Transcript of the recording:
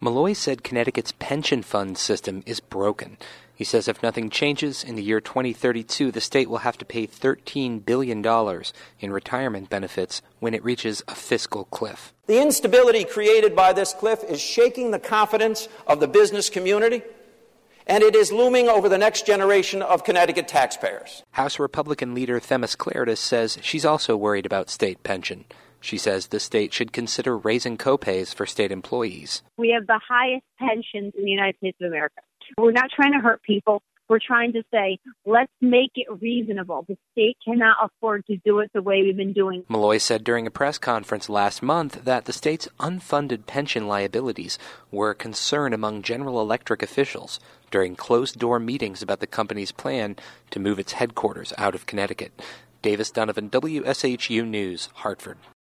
Malloy said Connecticut's pension fund system is broken. He says if nothing changes, in the year 2032, the state will have to pay $13 billion in retirement benefits when it reaches a fiscal cliff. The instability created by this cliff is shaking the confidence of the business community, and it is looming over the next generation of Connecticut taxpayers. House Republican leader Themis Klarides says she's also worried about state pension. She says the state should consider raising copays for state employees. We have the highest pensions in the United States of America. We're not trying to hurt people. We're trying to say, let's make it reasonable. The state cannot afford to do it the way we've been doing. Malloy said during a press conference last month that the state's unfunded pension liabilities were a concern among General Electric officials during closed-door meetings about the company's plan to move its headquarters out of Connecticut. Davis Donovan, WSHU News, Hartford.